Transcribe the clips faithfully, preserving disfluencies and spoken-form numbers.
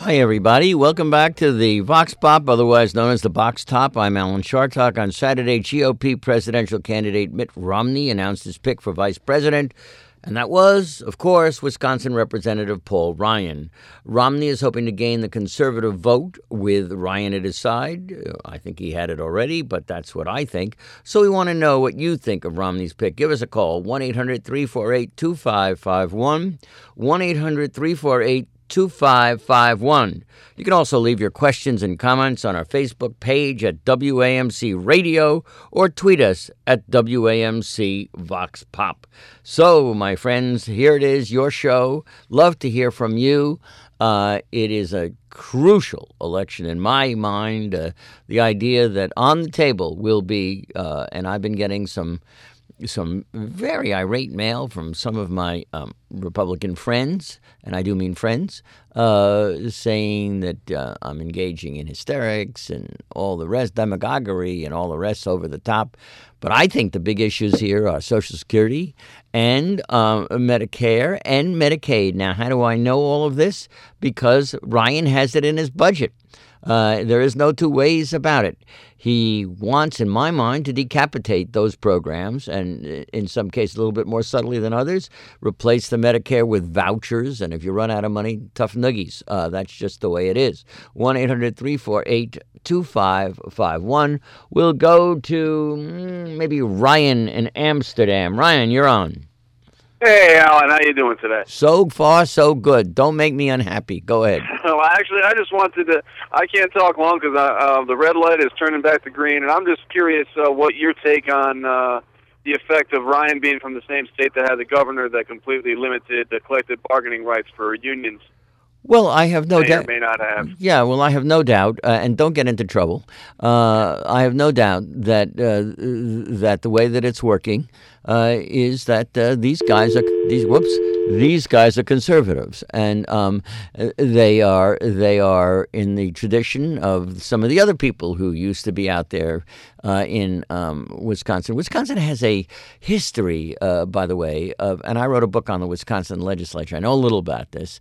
Hi, everybody. Welcome back to the Vox Pop, otherwise known as the Box Top. I'm Alan Chartock. On Saturday, G O P presidential candidate Mitt Romney announced his pick for vice president, and that was, of course, Wisconsin Representative Paul Ryan. Romney is hoping to gain the conservative vote with Ryan at his side. I think he had it already, but that's what I think. So we want to know what you think of Romney's pick. Give us a call, one eight hundred three four eight two five five one, one eight hundred three four eight two five five one. You can also leave your questions and comments on our Facebook page at W A M C Radio or tweet us at W A M C Vox Pop. So, my friends, here it is, your show. Love to hear from you. Uh, it is a crucial election in my mind. Uh, the idea that on the table will be, uh, and I've been getting some some very irate mail from some of my um, Republican friends, and I do mean friends, uh, saying that uh, I'm engaging in hysterics and all the rest, demagoguery and all the rest over the top. But I think the big issues here are Social Security and uh, Medicare and Medicaid. Now, how do I know all of this? Because Ryan has it in his budget. Uh, there is no two ways about it. He wants, in my mind, to decapitate those programs and, in some cases, a little bit more subtly than others, replace the Medicare with vouchers. And if you run out of money, tough noogies. Uh, that's just the way it is. one eight hundred three four eight two five five one. We'll go to mm, maybe Ryan in Amsterdam. Ryan, you're on. Hey, Alan, how you doing today? So far, so good. Don't make me unhappy. Go ahead. Well, actually, I just wanted to, I can't talk long because uh, the red light is turning back to green, and I'm just curious uh, what your take on uh, the effect of Ryan being from the same state that had the governor that completely limited the collective bargaining rights for unions. Well, I have no doubt. May or may not have. Yeah, well, I have no doubt, uh, and don't get into trouble. Uh, I have no doubt that uh, that the way that it's working uh, is that uh, these guys are these whoops these guys are conservatives, and um, they are they are in the tradition of some of the other people who used to be out there uh, in um, Wisconsin. Wisconsin has a history, uh, by the way, of, and I wrote a book on the Wisconsin legislature. I know a little about this.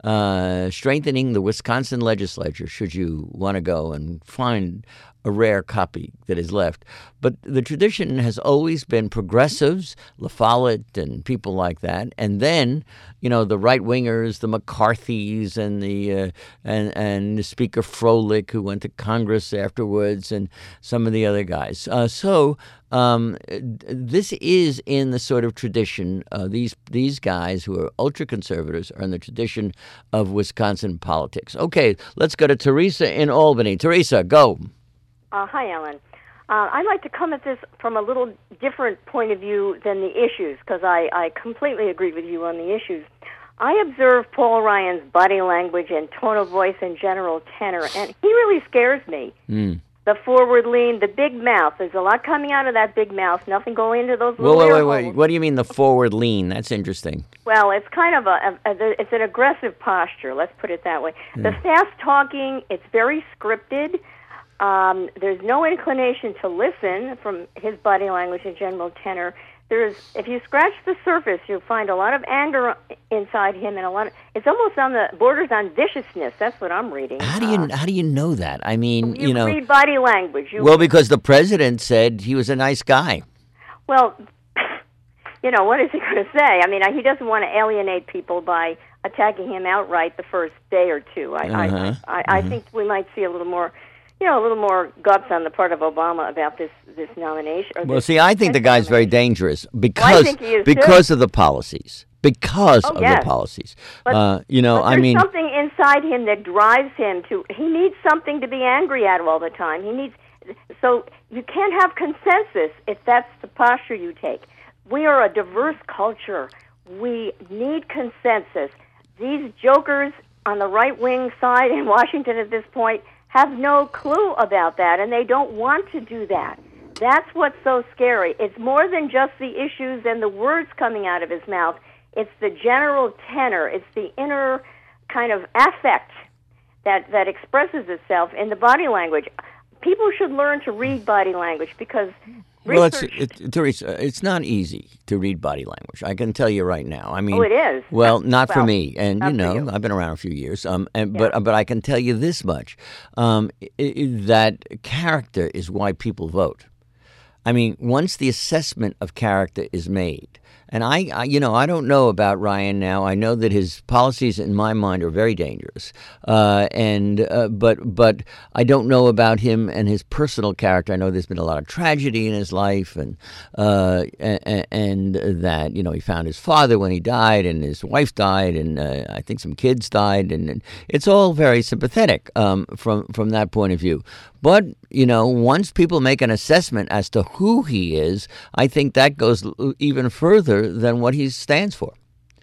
Uh, strengthening the Wisconsin legislature, should you want to go and find a rare copy that is left. But the tradition has always been progressives, La Follette and people like that, and then, you know, the right-wingers, the McCarthys and the uh, and and Speaker Froelich, who went to Congress afterwards, and some of the other guys. Uh, so um, this is in the sort of tradition. Uh, these these guys who are ultra-conservatives are in the tradition of Wisconsin politics. Okay, let's go to Teresa in Albany. Teresa, go. Uh, hi, Alan. Uh, I'd like to come at this from a little different point of view than the issues, because I, I completely agree with you on the issues. I observe Paul Ryan's body language and tone of voice and general tenor, and he really scares me. Mm. The forward lean, the big mouth. There's a lot coming out of that big mouth. Nothing going into those little wait, ear wait, wait, holes. What do you mean the forward lean? That's interesting. Well, it's kind of a, a, a it's an aggressive posture. Let's put it that way. Mm. The fast talking, it's very scripted. Um, there's no inclination to listen from his body language and general tenor. There's, if you scratch the surface, you'll find a lot of anger inside him, and a lot of, it's almost on the borders on viciousness. That's what I'm reading. How do you uh, how do you know that? I mean, you, you know, read body language. You well, because the president said he was a nice guy. Well, you know, what is he going to say? I mean, he doesn't want to alienate people by attacking him outright the first day or two. I uh-huh. I, I, I mm-hmm. think we might see a little more. You know, a little more guts on the part of Obama about this this nomination. Well, this see, I think the guy's very dangerous because well, I think he is because too. of the policies. Because oh, of yes. the policies. But, uh, you know, but I mean, there's something inside him that drives him to. He needs something to be angry at all the time. He needs. So you can't have consensus if that's the posture you take. We are a diverse culture. We need consensus. These jokers on the right wing side in Washington at this point have no clue about that, and they don't want to do that. That's what's so scary. It's more than just the issues and the words coming out of his mouth. It's the general tenor. It's the inner kind of affect that, that expresses itself in the body language. People should learn to read body language because Well, it's Research. it, Teresa. It's not easy to read body language. I can tell you right now. I mean, Oh, it is. Well, not for Well, me, and not you for know, you. I've been around a few years. Um, and Yeah. but but I can tell you this much: um, i- i- that character is why people vote. I mean, once the assessment of character is made, and I, I, you know, I don't know about Ryan now. I know that his policies, in my mind, are very dangerous, uh, and uh, but but I don't know about him and his personal character. I know there's been a lot of tragedy in his life, and uh, and, and that you know he found his father when he died, and his wife died, and uh, I think some kids died, and, and it's all very sympathetic um, from from that point of view. But, you know, once people make an assessment as to who he is, I think that goes l- even further than what he stands for.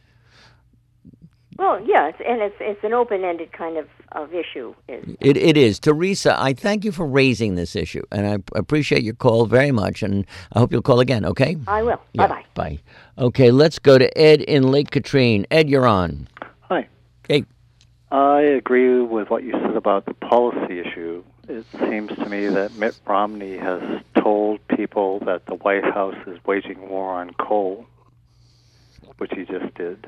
Well, yes, and it's it's an open-ended kind of, of issue. Is It, it is. Teresa, I thank you for raising this issue, and I p- appreciate your call very much, and I hope you'll call again, okay? I will. Yeah, Bye-bye. Bye. Okay, let's go to Ed in Lake Katrine. Ed, you're on. Hi. Hey. I agree with what you said about the policy issue. It seems to me that Mitt Romney has told people that the White House is waging war on coal, which he just did.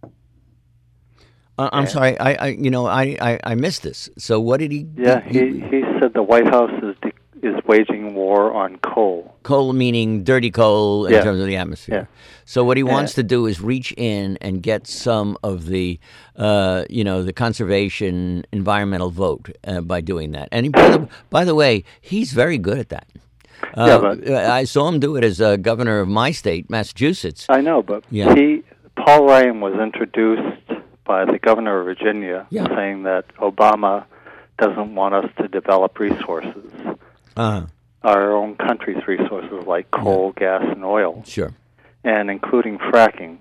Uh, I'm Yeah. sorry, I, I you know, I, I, I missed this. So what did he... Yeah, he, he said the White House is de- is waging war on coal. Coal meaning dirty coal in Yeah. terms of the atmosphere. Yeah. So what he Yeah. wants to do is reach in and get some of the, uh, you know, the conservation environmental vote uh, by doing that. And he, by, the, by the way, he's very good at that. Uh, Yeah, but- I saw him do it as uh, governor of my state, Massachusetts. I know, but Yeah. he Paul Ryan was introduced by the governor of Virginia, Yeah. saying that Obama doesn't want us to develop resources, Uh, our own country's resources like coal, gas, and oil, sure. and including fracking.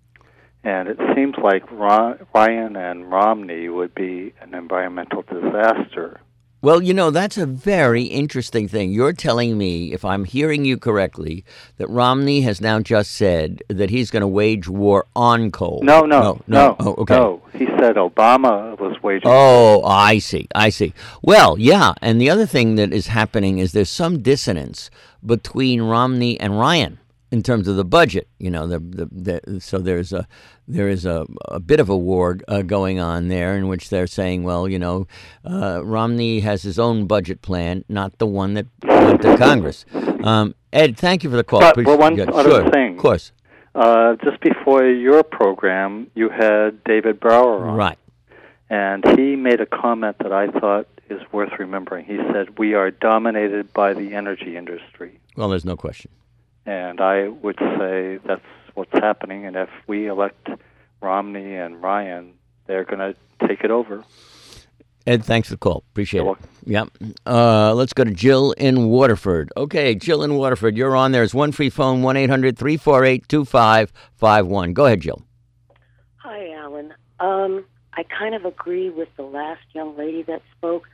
And it seems like Ron, Ryan and Romney would be an environmental disaster. Well, you know, that's a very interesting thing. You're telling me, if I'm hearing you correctly, that Romney has now just said that he's going to wage war on coal. No, no, no. no. Oh, okay. No, he said Obama was waging. Oh, I see. I see. Well, yeah. And the other thing that is happening is there's some dissonance between Romney and Ryan in terms of the budget. You know, the, the, the so there's a there is a, a bit of a war uh, going on there in which they're saying, well, you know, uh, Romney has his own budget plan, not the one that went to Congress. Um, Ed, thank you for the call. But Appreciate- well, one yeah, other sure, thing. of course, Uh, just before your program, you had David Brower on. right. And he made a comment that I thought is worth remembering. He said, we are dominated by the energy industry. Well, there's no question. And I would say that's what's happening. And if we elect Romney and Ryan, they're going to take it over. Ed, thanks for the call. Appreciate You're it. Yep. Uh, let's go to Jill in Waterford. Okay, Jill in Waterford, you're on. There's one free phone, one eight hundred three four eight two five five one. Go ahead, Jill. Hi, Alan. Um, I kind of agree with the last young lady that spoke.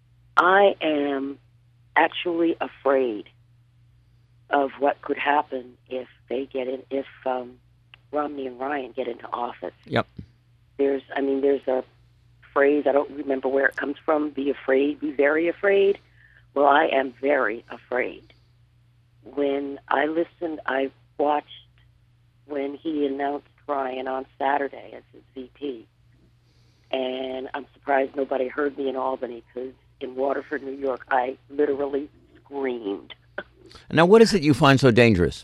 I am actually afraid of what could happen if they get in, if um, Romney and Ryan get into office. Yep. There's, I mean, there's a phrase, I don't remember where it comes from, be afraid, be very afraid. Well, I am very afraid. When I listened, I watched when he announced Ryan on Saturday as his V P. And I'm surprised nobody heard me in Albany, because in Waterford, New York, I literally screamed. Now, what is it you find so dangerous?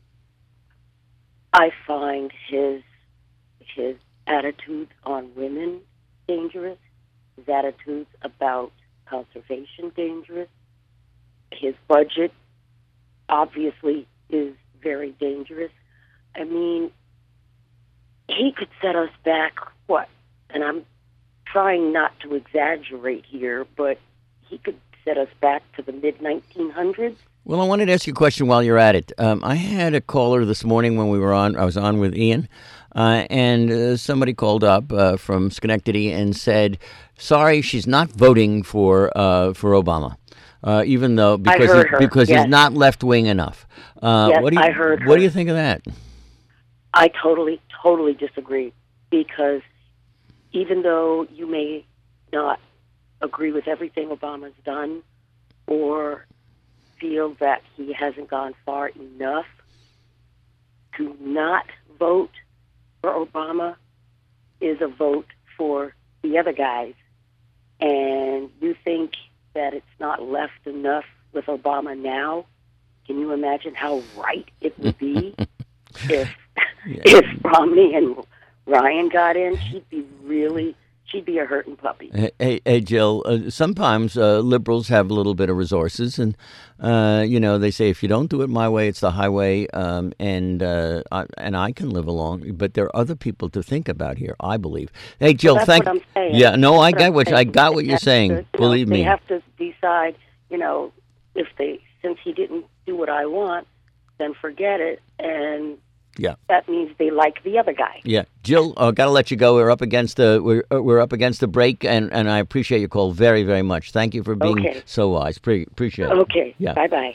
I find his his attitudes on women dangerous, his attitudes about conservation dangerous. His budget obviously is very dangerous. I mean, he could set us back, what? And I'm trying not to exaggerate here, but he could set us back to the mid nineteen hundreds. Well, I wanted to ask you a question while you're at it. Um, I had a caller this morning when we were on, I was on with Ian, uh, and uh, somebody called up uh, from Schenectady and said, sorry, she's not voting for uh, for Obama, uh, even though, because, heard he- her, because yes. he's not left-wing enough. Uh, Yes, what do you, I heard What her. do you think of that? I totally, totally disagree, because even though you may not agree with everything Obama's done or feel that he hasn't gone far enough to not vote for Obama is a vote for the other guys. And you think that it's not left enough with Obama now? Can you imagine how right it would be if yeah. if Romney and Ryan got in? She'd be really, she'd be a hurting puppy. Hey, hey Jill, uh, sometimes uh, liberals have a little bit of resources, and, uh, you know, they say, if you don't do it my way, it's the highway, um, and uh, I, and I can live along. But there are other people to think about here, I believe. Hey, Jill, well, that's thank what I'm saying. Yeah, no, that's I what got I'm what, saying. I got what They you're saying, to, you believe know, me. They have to decide, you know, if they, since he didn't do what I want, then forget it, and yeah, that means they like the other guy. Yeah, Jill, uh, got to let you go. We're up against the we're uh, we're up against the break, and, and I appreciate your call very very much. Thank you for being okay. so wise. Pre- appreciate it. Okay. Yeah. Bye bye.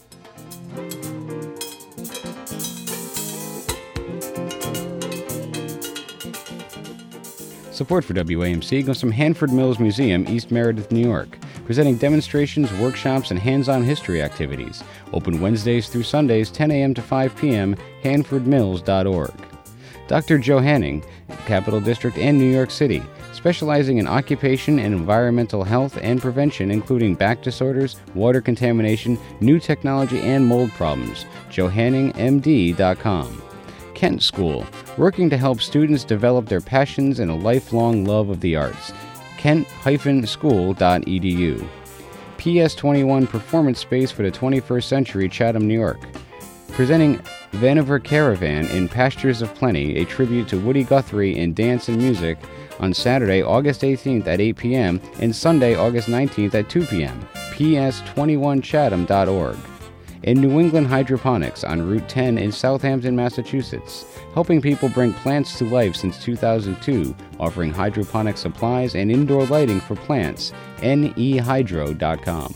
Support for W A M C goes from Hanford Mills Museum, East Meredith, New York, presenting demonstrations, workshops, and hands-on history activities. Open Wednesdays through Sundays, ten a.m. to five p.m., hanford mills dot org. Doctor Joe Hanning, Capital District and New York City, specializing in occupation and environmental health and prevention, including back disorders, water contamination, new technology, and mold problems. joe hanning m d dot com. Kent School, working to help students develop their passions and a lifelong love of the arts. kent dash school dot e d u. P S twenty-one Performance Space for the twenty-first Century, Chatham, New York. Presenting Vaniver Caravan in Pastures of Plenty, a tribute to Woody Guthrie in dance and music, on Saturday, August eighteenth at eight p.m. and Sunday, August nineteenth at two p.m. p s twenty-one chatham dot org. In New England Hydroponics on Route ten in Southampton, Massachusetts, helping people bring plants to life since two thousand two, offering hydroponic supplies and indoor lighting for plants. N E hydro dot com.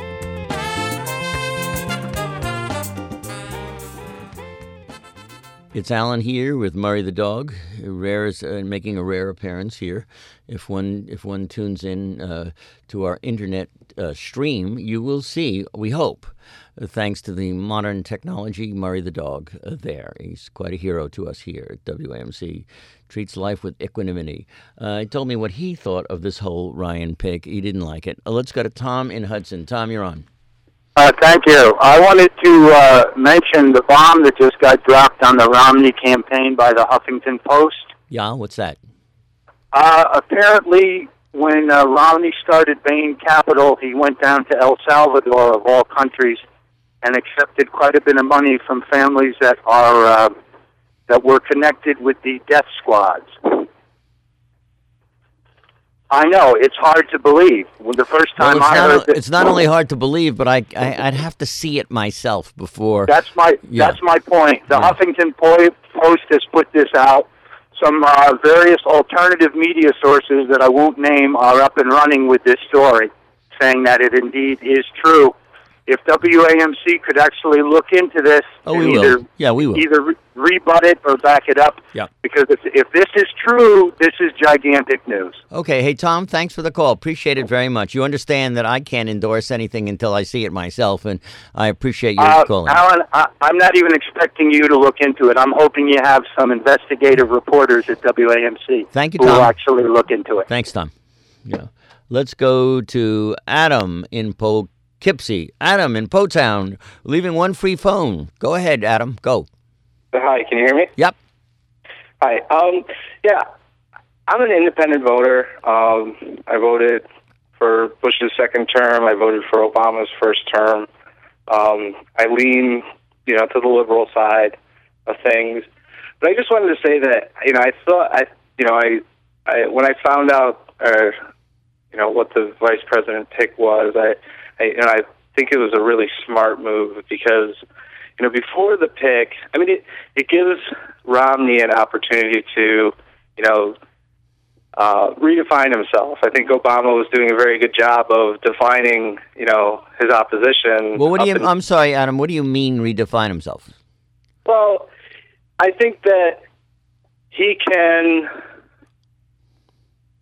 It's Alan here with Murray the dog, rare uh, making a rare appearance here. If one if one tunes in uh, to our internet uh, stream, you will see, we hope, uh, thanks to the modern technology, Murray the dog uh, there. He's quite a hero to us here at W A M C. Treats life with equanimity. Uh, he told me what he thought of this whole Ryan pick. He didn't like it. Uh, let's go to Tom in Hudson. Tom, you're on. Uh, thank you. I wanted to uh, mention the bomb that just got dropped on the Romney campaign by the Huffington Post. Yeah, what's that? Uh, apparently, when uh, Romney started Bain Capital, he went down to El Salvador, of all countries, and accepted quite a bit of money from families that are uh, that were connected with the death squads. I know, it's hard to believe. Well, the first time well, I not, heard that, it's not only hard to believe, but I, I I'd have to see it myself before. That's my yeah. that's my point. The yeah. Huffington Post has put this out. Some uh, various alternative media sources that I won't name are up and running with this story, saying that it indeed is true. If W A M C could actually look into this, oh, and we either will. Yeah, we will. either re- rebut it or back it up. Yeah. Because if if this is true, this is gigantic news. Okay, hey Tom, thanks for the call. Appreciate it very much. You understand that I can't endorse anything until I see it myself, and I appreciate your uh, calling. Alan, I, I'm not even expecting you to look into it. I'm hoping you have some investigative reporters at W A M C Thank you, who Tom. will actually look into it. Thanks, Tom. Yeah. Let's go to Adam in Poughkeepsie. Adam in Potown, leaving one free phone. Go ahead, Adam. Go. Hi, can you hear me? Yep. Hi. Um, yeah, I'm an independent voter. Um, I voted for Bush's second term. I voted for Obama's first term. Um, I lean, you know, to the liberal side of things. But I just wanted to say that, you know, I thought, I, you know, I, I when I found out, uh, you know, what the vice president pick was, I, I, you know, I think it was a really smart move because, you know, before the pick, I mean, it, it gives Romney an opportunity to, you know, uh, redefine himself. I think Obama was doing a very good job of defining, you know, his opposition. Well, what do you? in, I'm sorry, Adam. What do you mean redefine himself? Well, I think that he can,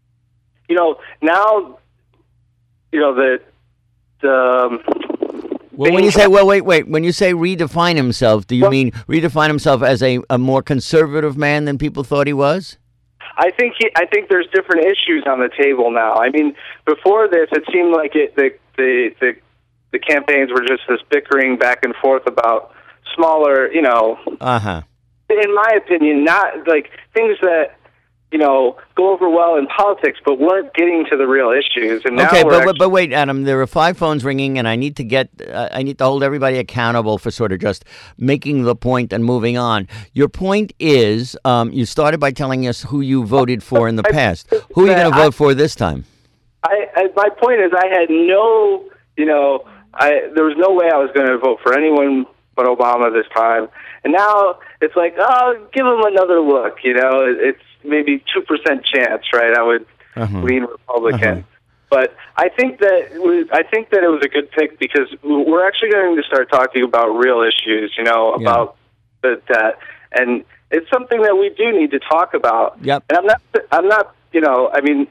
you know, now, you know, the the Well, when you say, well, wait, wait, when you say redefine himself, do you Well- mean redefine himself as a, a more conservative man than people thought he was? I think he, I think there's different issues on the table now. I mean, before this, it seemed like it, the, the the the campaigns were just this bickering back and forth about smaller, you know. Uh huh. In my opinion, not like things that you know go over well in politics, but weren't getting to the real issues. And now Okay, we're but, actually, but but wait, Adam. There are five phones ringing, and I need to get. Uh, I need to hold everybody accountable for sort of just making the point and moving on. Your point is, um, you started by telling us who you voted for in the past. Who are you going to vote for this time? I, I my point is, I had no, you know, I there was no way I was going to vote for anyone but Obama this time. And now it's like, oh, give him another look. You know, It- it's maybe two percent chance, right? I would Uh-huh. lean Republican. Uh-huh. But I think that we- I think that it was a good pick because we're actually going to start talking about real issues. You know, Yeah. about the debt, and it's something that we do need to talk about. Yep. And I'm not, I'm not, you know, I mean,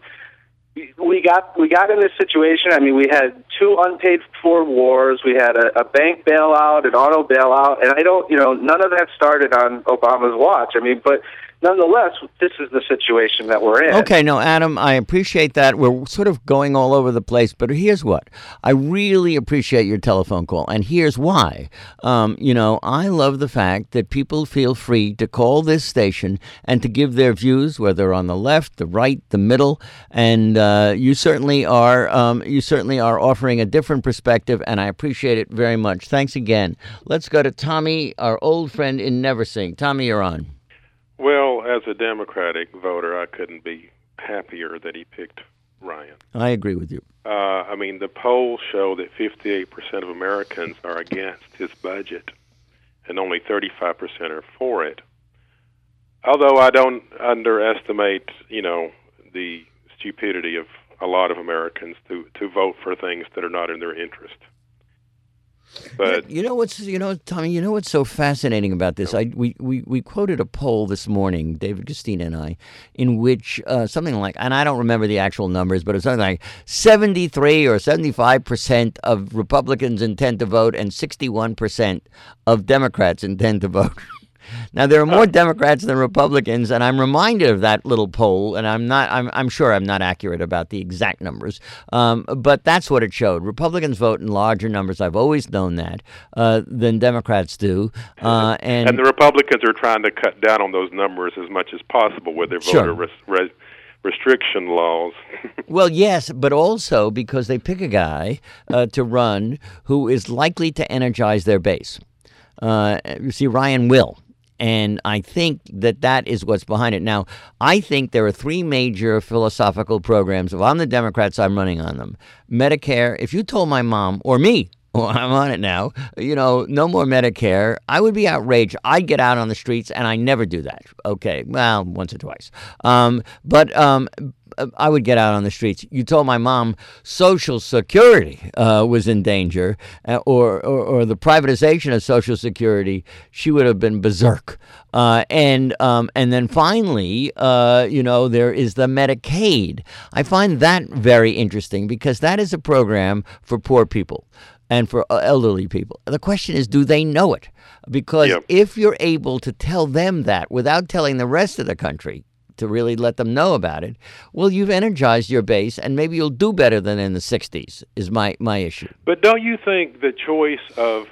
we got we got in this situation. I mean, we had two unpaid for wars. We had a, a bank bailout, an auto bailout, and I don't, you know, none of that started on Obama's watch. I mean, but nonetheless, this is the situation that we're in. Okay, no, Adam, I appreciate that. We're sort of going all over the place, but here's what. I really appreciate your telephone call, and here's why. Um, you know, I love the fact that people feel free to call this station and to give their views, whether on the left, the right, the middle, and uh, you certainly are um, you certainly are offering a different perspective, and I appreciate it very much. Thanks again. Let's go to Tommy, our old friend in Neversink. Tommy, you're on. Well, as a Democratic voter, I couldn't be happier that he picked Ryan. I agree with you. Uh, I mean, the polls show that fifty-eight percent of Americans are against his budget, and only thirty-five percent are for it. Although I don't underestimate, you know, the stupidity of a lot of Americans to, to vote for things that are not in their interest. But you know what's you know Tommy, you know what's so fascinating about this? I we, we, we quoted a poll this morning, David Castina and I, in which uh, something like, and I don't remember the actual numbers, but it's something like seventy-three or seventy-five percent of Republicans intend to vote and sixty-one percent of Democrats intend to vote. Now, there are more Democrats than Republicans, and I'm reminded of that little poll, and I'm not, I'm, I'm sure I'm not accurate about the exact numbers, um, but that's what it showed. Republicans vote in larger numbers, I've always known that, uh, than Democrats do. Uh, and, and the Republicans are trying to cut down on those numbers as much as possible with their Sure. voter res- res- restriction laws. Well, yes, but also because they pick a guy uh, to run who is likely to energize their base. Uh, you see, Ryan will. And I think that that is what's behind it. Now, I think there are three major philosophical programs. If I'm the Democrats, I'm running on them. Medicare, if you told my mom or me, well, I'm on it now, you know, no more Medicare, I would be outraged. I'd get out on the streets, and I never do that. Okay, well, once or twice. Um, but um, I would get out on the streets. You told my mom Social Security uh, was in danger, uh, or, or or the privatization of Social Security, she would have been berserk. Uh, and um, and then finally, uh, you know, there is the Medicaid. I find that very interesting because that is a program for poor people and for elderly people. The question is, do they know it? Because Yep. if you're able to tell them that without telling the rest of the country, to really let them know about it, well, you've energized your base, and maybe you'll do better than in the sixties, is my, my issue. But don't you think the choice of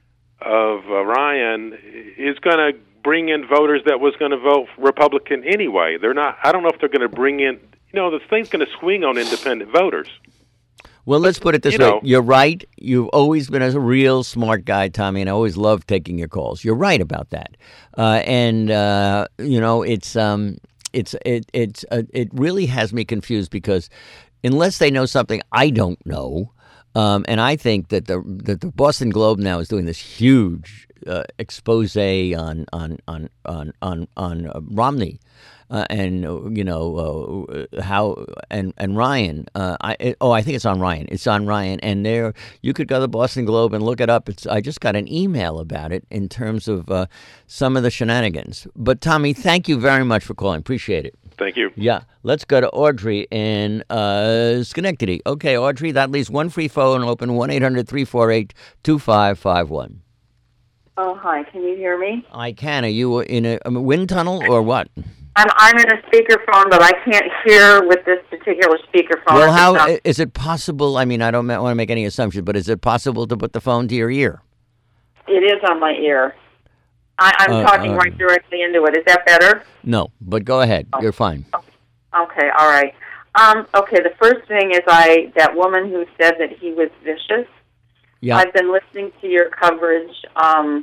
of uh, Ryan is going to bring in voters that was going to vote Republican anyway? They're not. I don't know if they're going to bring in. You know, this thing's going to swing on independent voters. Well, let's put it this You way. know. You're right. You've always been a real smart guy, Tommy, and I always loved taking your calls. You're right about that. Uh, and, uh, you know, it's um, it's it it's uh, it really has me confused because unless they know something I don't know, um, and I think that the that the Boston Globe now is doing this huge uh, expose on on on on on, on uh, Romney. Uh, and uh, you know uh, how and and Ryan. Uh, I it, oh I think it's on Ryan. It's on Ryan, and there you could go to the Boston Globe and look it up. It's I just got an email about it in terms of uh, some of the shenanigans. But Tommy, thank you very much for calling. Appreciate it. Thank you. Yeah. Let's go to Audrey in uh, Schenectady. Okay, Audrey, that leaves one free phone open, one eight hundred three four eight two five five one. Oh, hi. Can you hear me? I can. Are you in a, a wind tunnel or what? I'm, I'm in a speakerphone, but I can't hear with this particular speakerphone. Well, how not... is it possible? I mean, I don't want to make any assumptions, but is it possible to put the phone to your ear? It is on my ear. I, I'm uh, talking uh, right directly into it. Is that better? No, but go ahead. Oh. You're fine. Okay, all right. Um, okay, the first thing is I that woman who said that he was vicious. Yeah. I've been listening to your coverage um,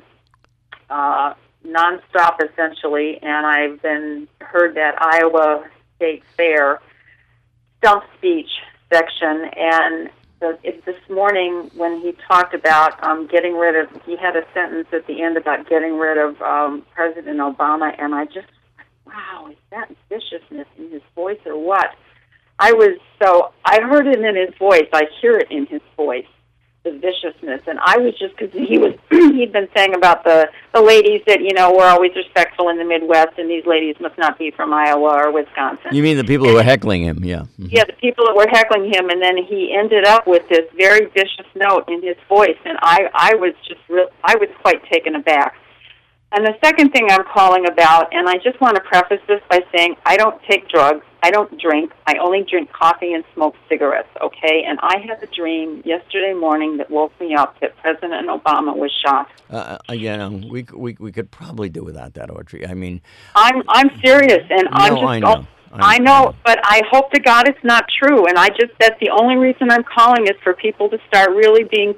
uh, nonstop, essentially, and I've been heard that Iowa State Fair stump speech section, and the, it, this morning when he talked about um, getting rid of, he had a sentence at the end about getting rid of um, President Obama, and I just, wow, is that viciousness in his voice or what? I was so, I heard it in his voice, I hear it in his voice, the viciousness, and I was just, because he was, he'd been saying about the, the ladies that, you know, were always respectful in the Midwest, and these ladies must not be from Iowa or Wisconsin. You mean the people who were heckling him, yeah. Mm-hmm. Yeah, the people that were heckling him, and then he ended up with this very vicious note in his voice, and I, I was just, real, I was quite taken aback. And the second thing I'm calling about, and I just want to preface this by saying I don't take drugs, I don't drink, I only drink coffee and smoke cigarettes, okay? And I had a dream yesterday morning that woke me up that President Obama was shot. Uh, you know, we, we we could probably do without that, Audrey. I mean... I'm I'm serious, and no, I'm just... I know. I know, but I hope to God it's not true, and I just, that's the only reason I'm calling is for people to start really being...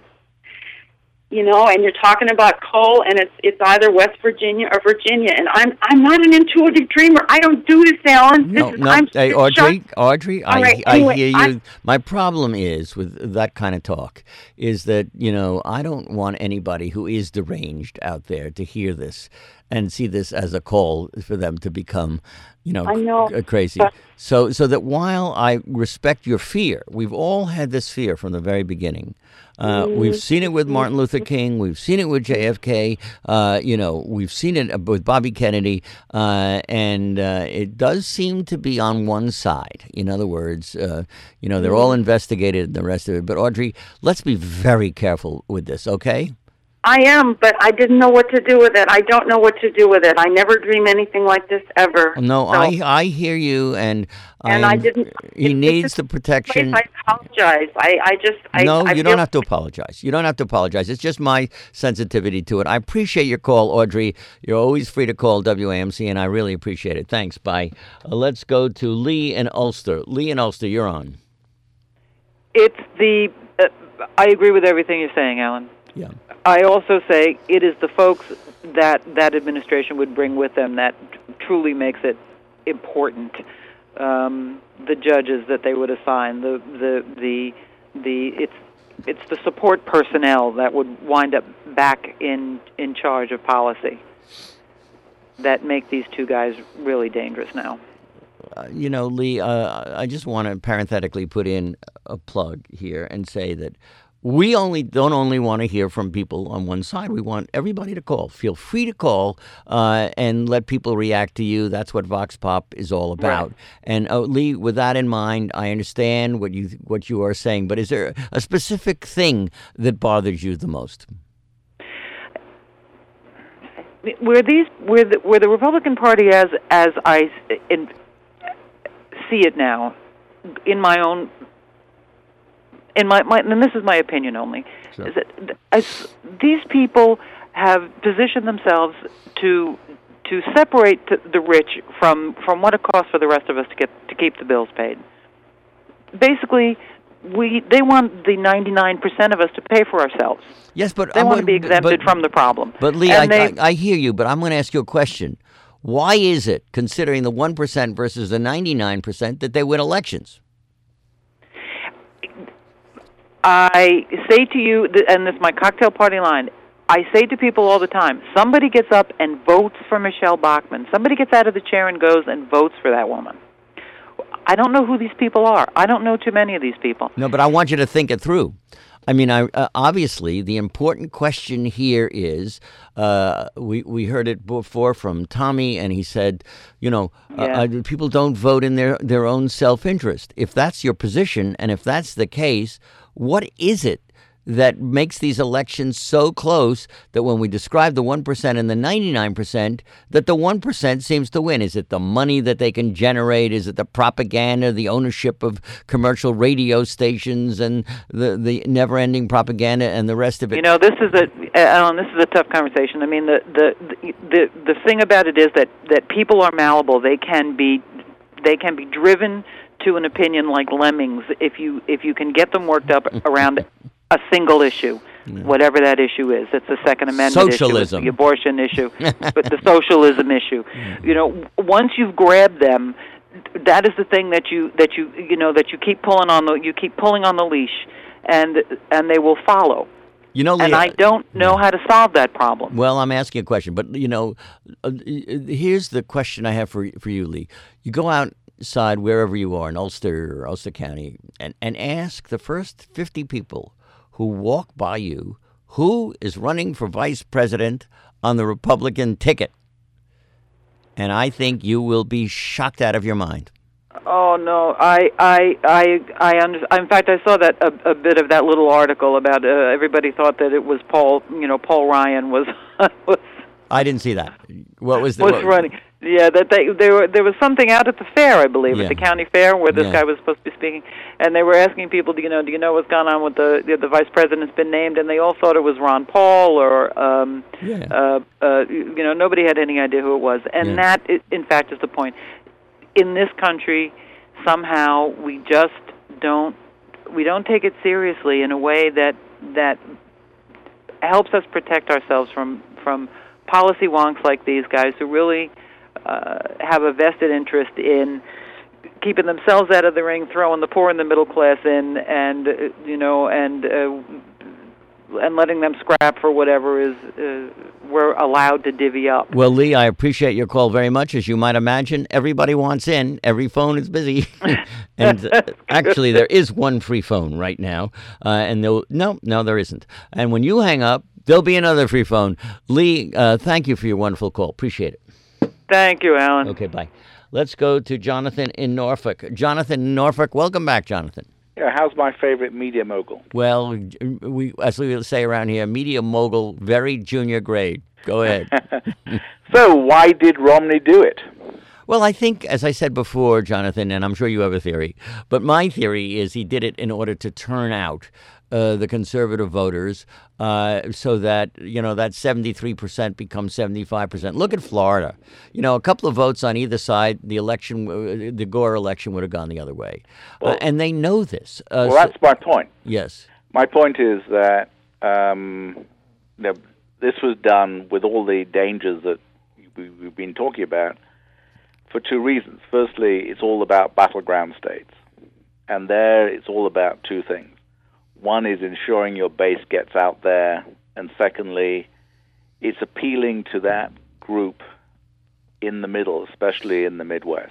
You know, and you're talking about coal, and it's it's either West Virginia or Virginia, and I'm I'm not an intuitive dreamer. I don't do this, Alan. This no, is, no, I'm hey, Audrey, Audrey, I, right, I anyway, hear you. I'm, My problem is with that kind of talk is that, you know, I don't want anybody who is deranged out there to hear this and see this as a call for them to become, you know, I know, c- crazy. but, so, so that while I respect your fear, we've all had this fear from the very beginning. Uh, we've seen it with Martin Luther King. We've seen it with J F K. Uh, you know, we've seen it with Bobby Kennedy. Uh, and uh, it does seem to be on one side. In other words, uh, you know, they're all investigated and the rest of it. But, Audrey, let's be very careful with this, okay? I am, but I didn't know what to do with it. I don't know what to do with it. I never dream anything like this ever. No, so. I I hear you, and and I didn't. He it, needs the protection. I apologize. I, I just. I, no, I you feel... don't have to apologize. You don't have to apologize. It's just my sensitivity to it. I appreciate your call, Audrey. You're always free to call W A M C, and I really appreciate it. Thanks. Bye. Uh, let's go to Lee in Ulster. Lee in Ulster, you're on. It's the. Uh, I agree with everything you're saying, Alan. Yeah. I also say it is the folks that that administration would bring with them that truly makes it important. Um, the judges that they would assign, the the the the it's it's the support personnel that would wind up back in in charge of policy that make these two guys really dangerous now. Uh, you know, Lee, uh, I just want to parenthetically put in a plug here and say that we only don't only want to hear from people on one side. We want everybody to call. Feel free to call uh, and let people react to you. That's what Vox Pop is all about. Right. And uh, Lee, with that in mind, I understand what you what you are saying. But is there a specific thing that bothers you the most? Where these, where the, where the Republican Party, as as I in, see it now, in my own. In my, my, and this is my opinion only, sure. is that as these people have positioned themselves to to separate the rich from, from what it costs for the rest of us to get to keep the bills paid. Basically, we they want the ninety-nine percent of us to pay for ourselves. Yes, but they I'm, want to be exempted but, from the problem. But Lee, I, they, I, I hear you, but I'm going to ask you a question. Why is it, considering the one percent versus the ninety-nine percent, that they win elections? I say to you, and this is my cocktail party line, I say to people all the time, somebody gets up and votes for Michelle Bachmann. Somebody gets out of the chair and goes and votes for that woman. I don't know who these people are. I don't know too many of these people. No, but I want you to think it through. I mean, I, uh, obviously, the important question here is, uh, we we heard it before from Tommy, and he said, you know, Yeah. uh, uh, people don't vote in their, their own self-interest. If that's your position, and if that's the case, what is it that makes these elections so close that when we describe the one percent and the ninety-nine percent, that the one percent seems to win? Is it the money that they can generate? Is it the propaganda, the ownership of commercial radio stations and the, the never-ending propaganda and the rest of it? You know, this is a Alan, this is a tough conversation. I mean, the the the the thing about it is that, that people are malleable. They can be they can be driven to an opinion like lemmings if you if you can get them worked up around a single issue, yeah. whatever that issue is. It's the Second Amendment Socialism. issue, the abortion issue, but the socialism issue. You know, once you've grabbed them, that is the thing that you that you you know that you keep pulling on the you keep pulling on the leash, and and they will follow. You know, Leah, and I don't know yeah. how to solve that problem. Well, I'm asking a question, but you know, uh, here's the question I have for for you, Lee. You go outside wherever you are in Ulster or Ulster County, and and ask the first fifty people who walk by you, who is running for vice president on the Republican ticket. And I think you will be shocked out of your mind. Oh no, I I I I under, in fact I saw that a, a bit of that little article about uh, everybody thought that it was Paul, you know, Paul Ryan was was I didn't see that. What was the was what, running? Yeah, that they there were there was something out at the fair, I believe, Yeah. at the county fair where this Yeah. guy was supposed to be speaking, and they were asking people, do you know, do you know what's gone on with the the, the vice president's been named, and they all thought it was Ron Paul or um, Yeah. uh, uh, you know, nobody had any idea who it was, and Yeah. that is, in fact is the point. In this country, somehow we just don't we don't take it seriously in a way that that helps us protect ourselves from from policy wonks like these guys who really uh, have a vested interest in keeping themselves out of the ring, throwing the poor and the middle class in, and uh, you know, and uh, and letting them scrap for whatever is uh, we're allowed to divvy up. Well, Lee, I appreciate your call very much. As you might imagine, everybody wants in. Every phone is busy. and uh, actually, there is one free phone right now. Uh, and no, no, no, there isn't. And when you hang up, there'll be another free phone. Lee, uh, thank you for your wonderful call. Appreciate it. Thank you, Alan. Okay, bye. Let's go to Jonathan in Norfolk. Jonathan in Norfolk, welcome back, Jonathan. Yeah, how's my favorite media mogul? Well, we as we say around here, media mogul, very junior grade. Go ahead. So, why did Romney do it? Well, I think, as I said before, Jonathan, and I'm sure you have a theory, but my theory is he did it in order to turn out uh, the conservative voters uh, so that, you know, that seventy-three percent becomes seventy-five percent. Look at Florida. You know, a couple of votes on either side, the election, uh, the Gore election would have gone the other way. Well, uh, and they know this. Uh, well, that's my point. Yes. My point is that um, you know, this was done with all the dangers that we, we've been talking about for two reasons. Firstly, it's all about battleground states. And there it's all about two things. One is ensuring your base gets out there, and secondly, it's appealing to that group in the middle, especially in the Midwest,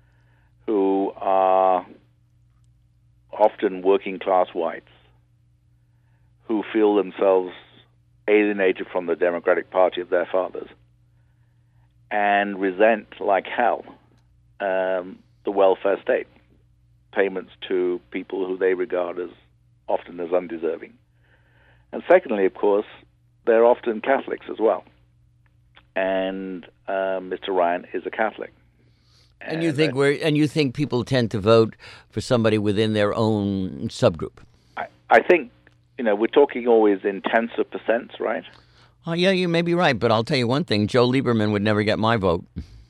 who are often working-class whites, who feel themselves alienated from the Democratic Party of their fathers, and resent like hell um, the welfare state, payments to people who they regard as often as undeserving. And secondly, of course, they're often Catholics as well. And uh, Mister Ryan is a Catholic. And, and you think uh, we're and you think people tend to vote for somebody within their own subgroup? I, I think, you know, we're talking always in tenths of percents, right? Oh, yeah, you may be right, but I'll tell you one thing. Joe Lieberman would never get my vote.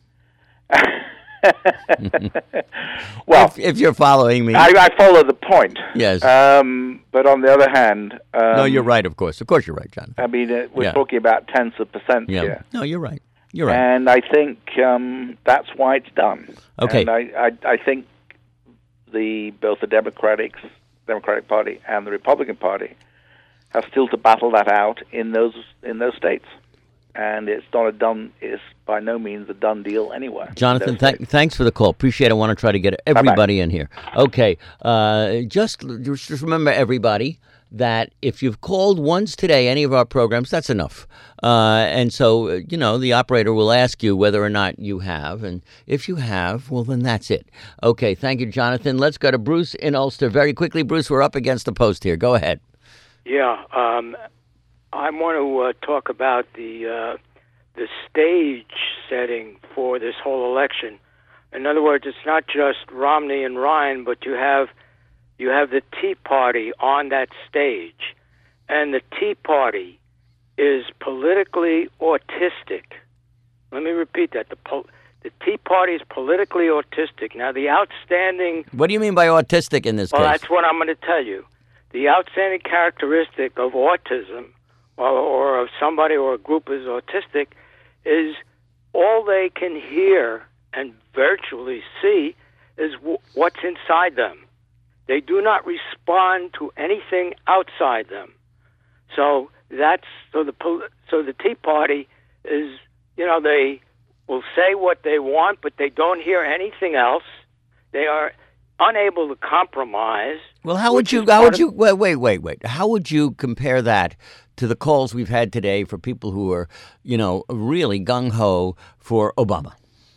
Well, if, if you're following me. I, I follow the point. Yes. Um, but on the other hand... Um, no, you're right, of course. Of course you're right, John. I mean, uh, we're yeah. talking about tenths of percent yeah. here. No, you're right. You're right. And I think um, that's why it's done. Okay. And I, I, I think the both the Democratic Democratic Party and the Republican Party have still to battle that out in those in those states. And it's not a done. It's by no means a done deal anywhere. Jonathan, th- thanks for the call. Appreciate it. I want to try to get everybody Bye-bye. in here. Okay, uh, just just remember, everybody, that if you've called once today, any of our programs, that's enough. Uh, and so, uh, you know, the operator will ask you whether or not you have. And if you have, well, then that's it. Okay, thank you, Jonathan. Let's go to Bruce in Ulster very quickly. Bruce, we're up against the post here. Go ahead. Yeah, um, I want to uh, talk about the uh, the stage setting for this whole election. In other words, it's not just Romney and Ryan, but you have you have the Tea Party on that stage, and the Tea Party is politically autistic. Let me repeat that: the pol- the Tea Party is politically autistic. Now, the outstanding What do you mean by autistic in this well, case? that's what I'm going to tell you. The outstanding characteristic of autism, or, or of somebody or a group is autistic, is all they can hear and virtually see is w- what's inside them. They do not respond to anything outside them. So that's so the pol- so the Tea Party is, you know, they will say what they want, but they don't hear anything else. They are unable to compromise. Well, how would you, how would you, wait, wait, wait, wait. How would you compare that to the calls we've had today for people who are, you know, really gung-ho for Obama?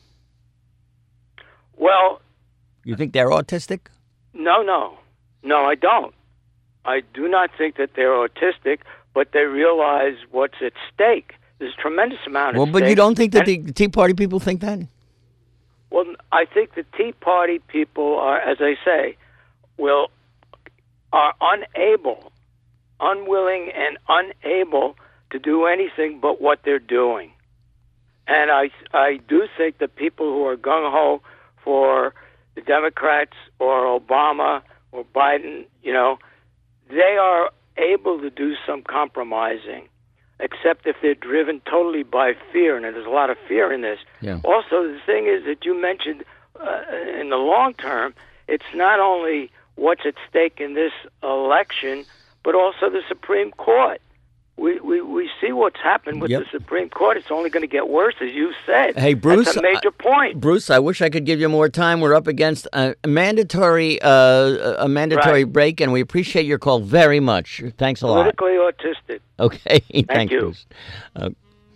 Well, you think they're autistic? No, no. No, I don't. I do not think that they're autistic, but they realize what's at stake. There's a tremendous amount Well, at but stake. you don't think that And- the Tea Party people think that? Well, I think the Tea Party people are, as I say, will are unable, unwilling and unable to do anything but what they're doing. And I, I do think that people who are gung-ho for the Democrats or Obama or Biden, you know, they are able to do some compromising, except if they're driven totally by fear, and there's a lot of fear in this. Yeah. Also, the thing is that you mentioned uh, in the long term, it's not only what's at stake in this election, but also the Supreme Court. We we, we see what's happened with Yep. the Supreme Court. It's only going to get worse, as you said. Hey, Bruce. That's a major point. Bruce, I wish I could give you more time. We're up against a mandatory uh, a mandatory Right. break, and we appreciate your call very much. Thanks a lot. Politically autistic. Okay, Thank thanks, you. Bruce. Uh,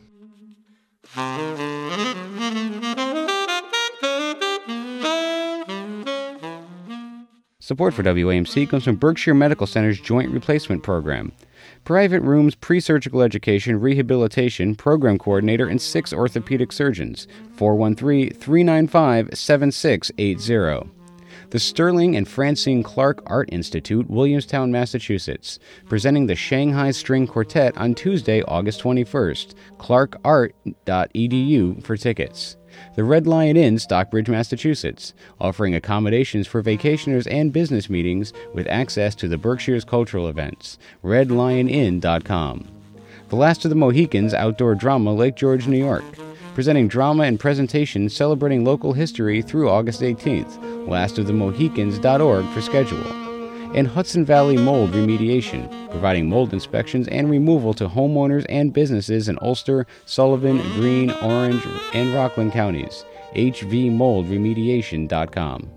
Support for W A M C comes from Berkshire Medical Center's Joint Replacement Program. Private rooms, pre-surgical education, rehabilitation, program coordinator, and six orthopedic surgeons. four one three, three nine five, seven six eight zero. The Sterling and Francine Clark Art Institute, Williamstown, Massachusetts, presenting the Shanghai String Quartet on Tuesday, August twenty-first. clark art dot e d u for tickets. The Red Lion Inn, Stockbridge, Massachusetts, offering accommodations for vacationers and business meetings with access to the Berkshire's cultural events. red lion inn dot com. The Last of the Mohicans Outdoor Drama, Lake George, New York, presenting drama and presentations celebrating local history through August eighteenth. last of the mohicans dot org for schedule. And Hudson Valley Mold Remediation, providing mold inspections and removal to homeowners and businesses in Ulster, Sullivan, Greene, Orange, and Rockland counties. h v mold remediation dot com.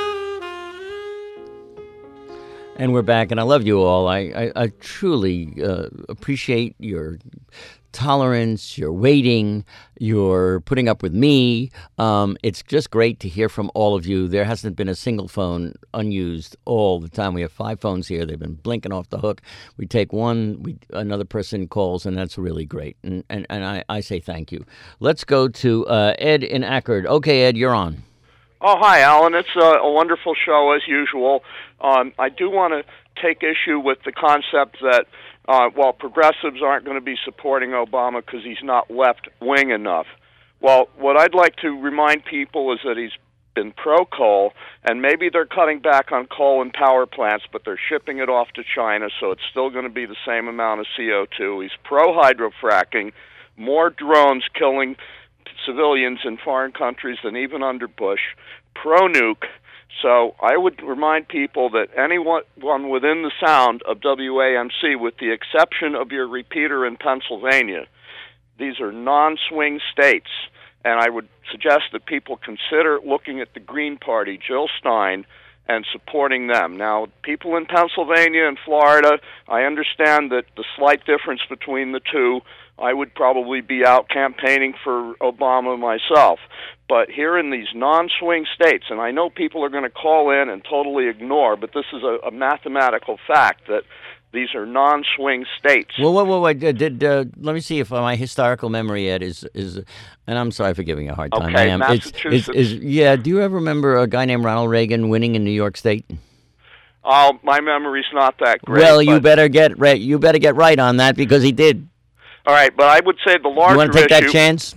And we're back, and I love you all. I, I, I truly uh, appreciate your tolerance, your waiting, your putting up with me. Um, it's just great to hear from all of you. There hasn't been a single phone unused all the time. We have five phones here. They've been blinking off the hook. We take one, we another person calls, and that's really great. And and, and I, I say thank you. Let's go to uh, Ed in Ackerd. Okay, Ed, you're on. Oh, hi, Alan. It's a, a wonderful show, as usual. Um, I do want to take issue with the concept that, uh, while progressives aren't going to be supporting Obama because he's not left-wing enough. Well, what I'd like to remind people is that he's been pro-coal, and maybe they're cutting back on coal and power plants, but they're shipping it off to China, so it's still going to be the same amount of C O two. He's pro-hydrofracking, more drones killing civilians in foreign countries than even under Bush, pro-nuke. So I would remind people that anyone within the sound of W A M C, with the exception of your repeater in Pennsylvania, these are non-swing states, and I would suggest that people consider looking at the Green Party, Jill Stein, and supporting them. Now, people in Pennsylvania and Florida, I understand that the slight difference between the two, I would probably be out campaigning for Obama myself. But here in these non-swing states, and I know people are going to call in and totally ignore, but this is a, a mathematical fact that these are non-swing states. Well, wait, wait, wait. Did, uh, let me see if my historical memory, Ed, is, is, and I'm sorry for giving you a hard time. Okay, I am. Massachusetts. It's, is, yeah, do you ever remember a guy named Ronald Reagan winning in New York State? Oh, my memory's not that great. Well, you but- better get right. You better get right on that because he did. All right, but I would say the larger You want to take issue, that chance?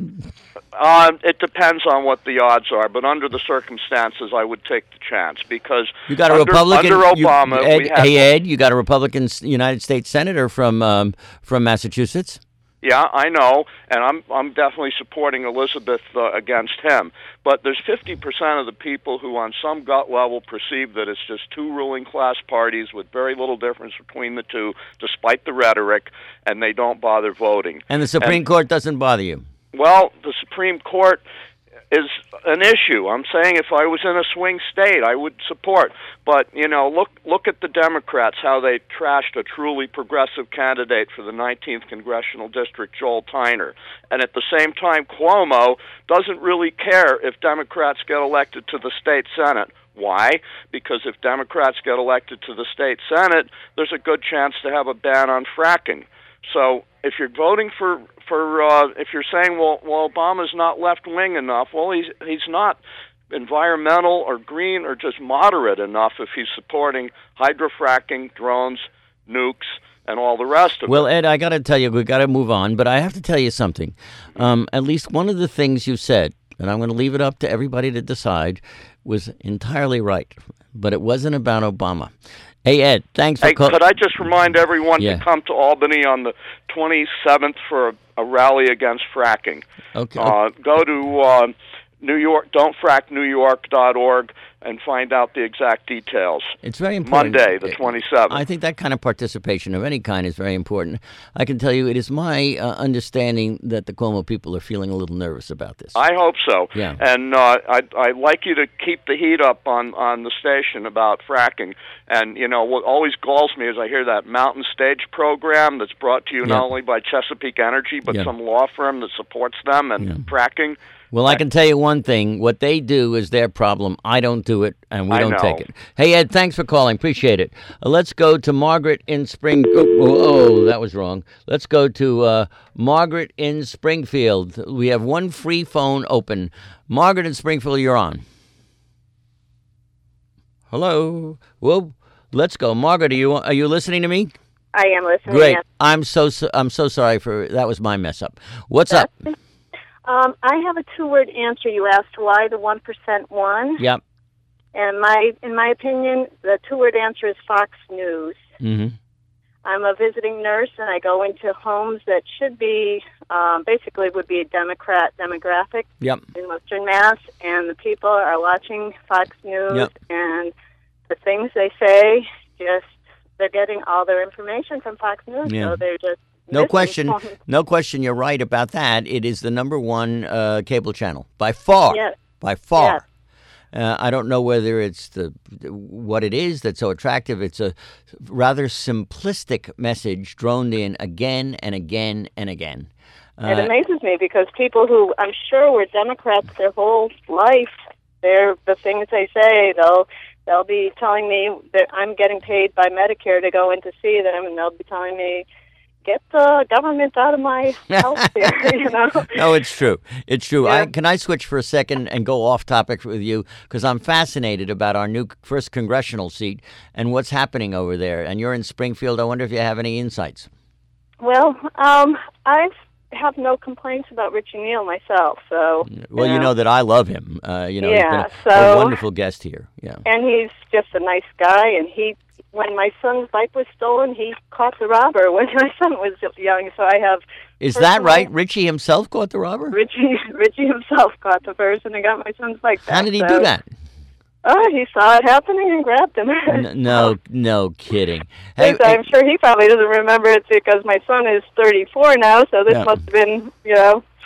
Uh, it depends on what the odds are, but under the circumstances, I would take the chance because You got a under, Republican. under Obama, you, Ed, we have. hey Ed, you got a Republican s- United States senator from um, from Massachusetts. Yeah, I know, and I'm I'm definitely supporting Elizabeth uh, against him. But there's fifty percent of the people who, on some gut level, perceive that it's just two ruling class parties with very little difference between the two, despite the rhetoric, and they don't bother voting. And the Supreme And- Court doesn't bother you. Well, the Supreme Court is an issue. I'm saying if I was in a swing state, I would support. But, you know, look look at the Democrats, how they trashed a truly progressive candidate for the nineteenth Congressional District, Joel Tyner. And at the same time, Cuomo doesn't really care if Democrats get elected to the state Senate. Why? Because if Democrats get elected to the state Senate, there's a good chance to have a ban on fracking. So if you're voting for for uh, if you're saying, well, well, Obama's not left wing enough, well, he's he's not environmental or green or just moderate enough if he's supporting hydrofracking, drones, nukes, and all the rest of Well, it. Ed, I got to tell you, we got to move on, but I have to tell you something. Um, at least one of the things you said, and I'm going to leave it up to everybody to decide, was entirely right. But it wasn't about Obama. Hey, Ed, thanks for Hey, calling. could I just remind everyone Yeah. to come to Albany on the twenty-seventh for a, a rally against fracking. Okay. Uh, go to uh, New York, don't frack new york dot org and find out the exact details. It's very important. Monday, the twenty-seventh. I think that kind of participation of any kind is very important. I can tell you it is my uh, understanding that the Cuomo people are feeling a little nervous about this. I hope so. Yeah. And uh, I'd, I'd like you to keep the heat up on, on the station about fracking. And, you know, what always galls me is I hear that Mountain Stage program that's brought to you Yeah. not only by Chesapeake Energy, but Yeah. some law firm that supports them and fracking. Well, I can tell you one thing. What they do is their problem. I don't do it, and we I don't know. take it. Hey, Ed, thanks for calling. Appreciate it. Uh, let's go to Margaret in Spring... Oh, oh, oh, that was wrong. Let's go to uh, Margaret in Springfield. We have one free phone open. Margaret in Springfield, you're on. Hello? Whoa. Let's go. Margaret, are you are you listening to me? I am listening. Great. yes. I'm so, so I'm so sorry for... That was my mess up. What's up? Um, I have a two-word answer. You asked why the one percent won, Yep. and my, in my opinion, the two-word answer is Fox News. Mm-hmm. I'm a visiting nurse, and I go into homes that should be, um, basically would be a Democrat demographic Yep. in Western Mass, and the people are watching Fox News, Yep. and the things they say, just, they're getting all their information from Fox News, Yeah. so they're just No question. misinformed. No question. You're right about that. It is the number one uh, cable channel by far. Yes. By far. Uh, I don't know whether it's the what it is that's so attractive. It's a rather simplistic message droned in again and again and again. It Uh, amazes me because people who I'm sure were Democrats their whole life, they're the things they say. They'll they'll be telling me that I'm getting paid by Medicare to go in to see them, and they'll be telling me, "Get the government out of my health care." You know. No, it's true. It's true. Yeah. I, can I switch for a second and go off topic with you? Because I'm fascinated about our new first congressional seat and what's happening over there. And you're in Springfield. I wonder if you have any insights. Well, um, I have no complaints about Richie Neal myself. So. Well, you know that I love him. Uh, you know, Yeah, he's been a, so- a wonderful guest here. Yeah. And he's just a nice guy, and he, when my son's bike was stolen, he caught the robber when my son was young, so I have... Is that personal- right? Richie himself caught the robber? Richie Richie himself caught the person and got my son's bike back. How did he so- do that? Oh, he saw it happening and grabbed him. N- no, no kidding. Hey, Yes, I'm sure he probably doesn't remember it because my son is thirty-four now, so this Yeah. must have been, you know,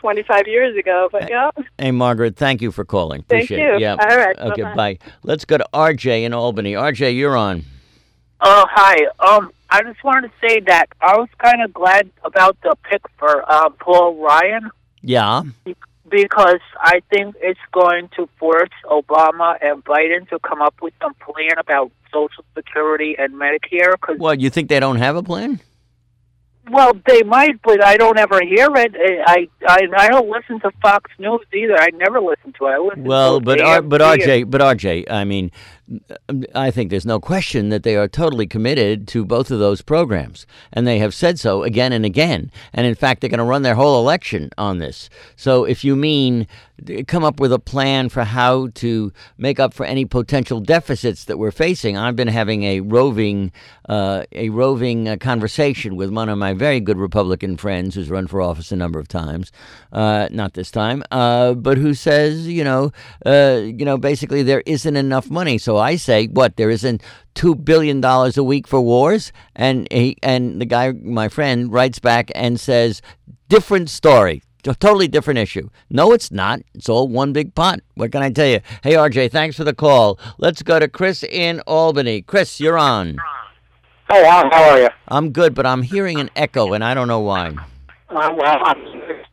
twenty-five years ago. But yeah. Hey, Margaret, thank you for calling. Thank Appreciate you. it. Yeah. All right. Okay, Bye-bye. bye. Let's go to R J in Albany. R J, you're on. Oh, hi. Um, I just wanted to say that I was kind of glad about the pick for uh, Paul Ryan Yeah. because I think it's going to force Obama and Biden to come up with some plan about Social Security and Medicare. Cause, Well, you think they don't have a plan? well, they might, but I don't ever hear it. I, I, I don't listen to Fox News either. I never listen to it. I listen Well, to but A R, M C but R J, and- but R J, I mean, I think there's no question that they are totally committed to both of those programs, and they have said so again and again. And in fact, they're going to run their whole election on this. So, if you mean come up with a plan for how to make up for any potential deficits that we're facing, I've been having a roving, uh, a roving uh, conversation with one of my very good Republican friends who's run for office a number of times, uh, not this time, uh, but who says, you know, uh, you know, basically there isn't enough money. So I say, what, there isn't two billion dollars a week for wars? And he, and the guy, my friend, writes back and says, different story. A totally different issue. No, it's not. It's all one big pot. What can I tell you? Hey, R J, thanks for the call. Let's go to Chris in Albany. Chris, you're on. Hi, Al. How are you? I'm good, but I'm hearing an echo, and I don't know why. Uh, well, I'm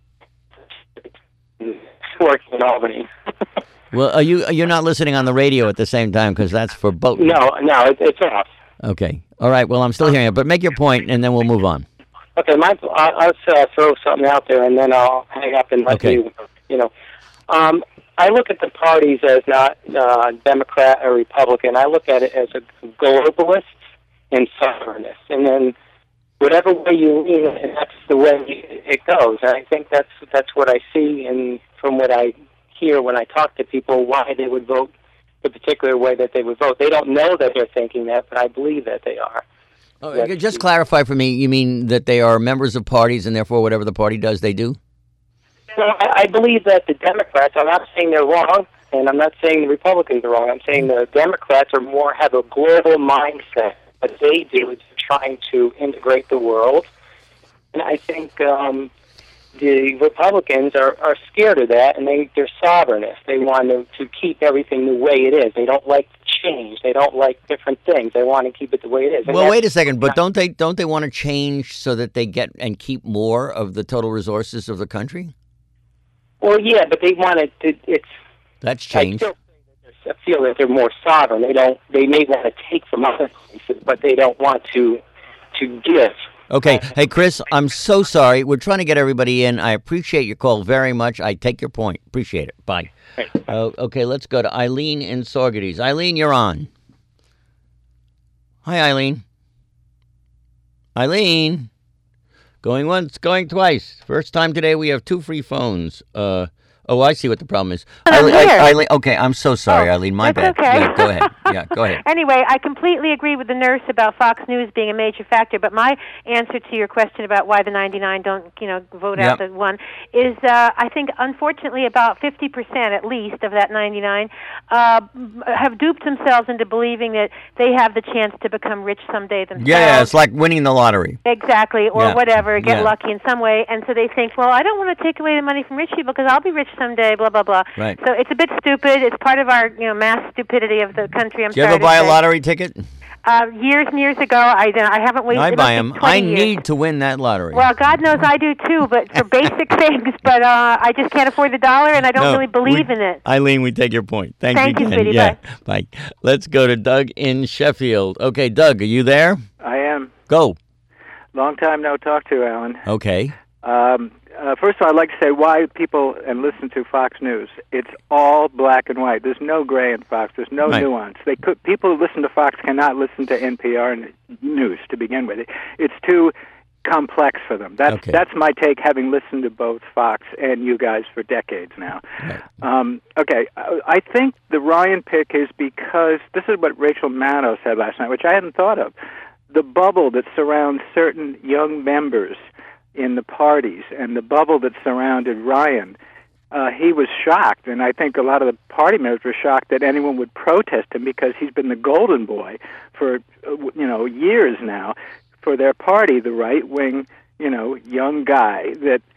working in Albany. Well, are you you're not listening on the radio at the same time because that's for both. No, no, it, it's off. Okay. All right. Well, I'm still hearing it, but make your point, and then we'll move on. Okay, my, I'll, I'll uh, throw something out there, and then I'll hang up and let Okay. you, you know. Um, I look at the parties as not uh, Democrat or Republican. I look at it as a globalist and sovereignist. And then whatever way you lean, and that's the way it goes. And I think that's that's what I see, and from what I hear when I talk to people, why they would vote the particular way that they would vote. They don't know that they're thinking that, but I believe that they are. Oh, just clarify for me. You mean that they are members of parties, and therefore whatever the party does, they do? No, I, I believe that the Democrats, I'm not saying they're wrong, and I'm not saying the Republicans are wrong. I'm saying the Democrats are more, have a global mindset. What they do is trying to integrate the world. And I think um, the Republicans are, are scared of that, and they, they're sovereignists. They want to, to keep everything the way it is. They don't like change. They don't like different things. They want to keep it the way it is. And Well, that's- wait a second, but don't they don't they want to change so that they get and keep more of the total resources of the country? Well, yeah, but they want it. To, it's That's changed. I still I feel that they're more sovereign. They don't. They may want to take from other places, but they don't want to to give. Okay. Hey, Chris, I'm so sorry. We're trying to get everybody in. I appreciate your call very much. I take your point. Appreciate it. Bye. Uh, okay, let's go to Eileen in Saugerties. Eileen, you're on. Hi, Eileen. Eileen. Going once, going twice. First time today we have two free phones. Uh, oh, I see what the problem is. I'm Eileen, here. Eileen, okay, I'm so sorry, Oh, Eileen. My that's bad. okay. Yeah, go ahead. Yeah, go ahead. Anyway, I completely agree with the nurse about Fox News being a major factor, but my answer to your question about why the ninety-nine don't, you know, vote out Yep. the one is uh, I think, unfortunately, about fifty percent at least of that ninety-nine uh, have duped themselves into believing that they have the chance to become rich someday themselves. Yeah, it's like winning the lottery. Exactly, or Yeah. whatever, get Yeah. lucky in some way. And so they think, well, I don't want to take away the money from rich people because I'll be rich someday, blah, blah, blah. Right. So it's a bit stupid. It's part of our, you know, mass stupidity of the country. I'm Do you sorry ever to buy a say. lottery ticket? Uh, years and years ago, I, I haven't waited. I it buy must be them. I twenty years. need to win that lottery. Well, God knows I do too, but for basic things. But uh, I just can't afford the dollar, and I don't No, really believe we- in it. Eileen, we take your point. Thank, Thank you, again. sweetie. Yeah. Bye. Let's go to Doug in Sheffield. Okay, Doug, are you there? I am. Go. Long time no talk to, Alan. Okay. Um, uh, first of all, I'd like to say why people and listen to Fox News. It's all black and white. There's no gray in Fox. There's no Right. nuance. They could, people who listen to Fox cannot listen to N P R n- news to begin with. It's too complex for them. That's Okay. that's my take, having listened to both Fox and you guys for decades now. Um, okay, I, I think the Ryan pick is because this is what Rachel Maddow said last night, which I hadn't thought of. The bubble that surrounds certain young members in the parties and the bubble that surrounded Ryan, uh, he was shocked, and I think a lot of the party members were shocked that anyone would protest him because he's been the golden boy for, uh, you know, years now for their party, the right-wing, you know, young guy that